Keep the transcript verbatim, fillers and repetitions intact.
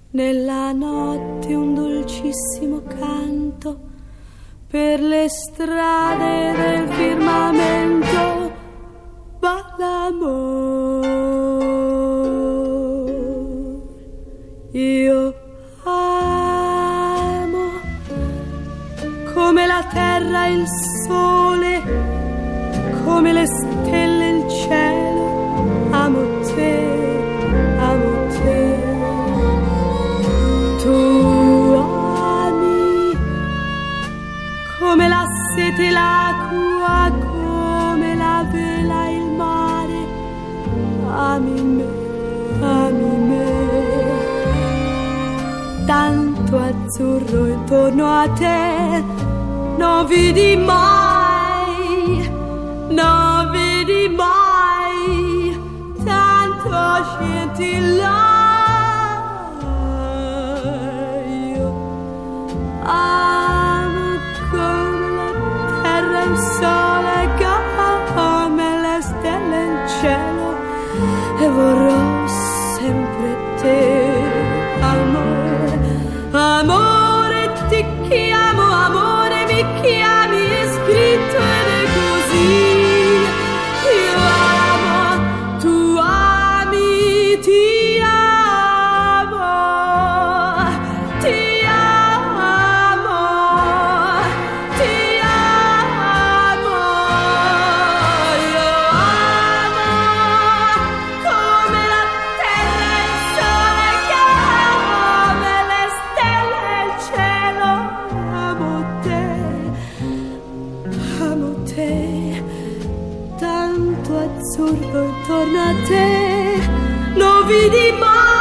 Nella notte un dolcissimo canto per le strade del firmamento va l'amor. Io amo come la terra e il sole, come le stelle e il cielo, amo te, amo te. Tu ami come la sete e l'acqua, come la vela e il mare, ami me, ami me. Tanto azzurro intorno a te non vedi mai, non vedi mai, tanto scintillare. Io amo come la terra e il sole, come le stelle e il cielo, e vorrò sempre te, amore, amore, ti chiamo, amore, mi chiami, è scritto ed è così. Io amo, tu ami, ti amo, ti amo, ti amo. Io amo come la terra e il sole, come le stelle e il cielo, amo te, amo te. Tanto azzurro intorno a te non vedi mai.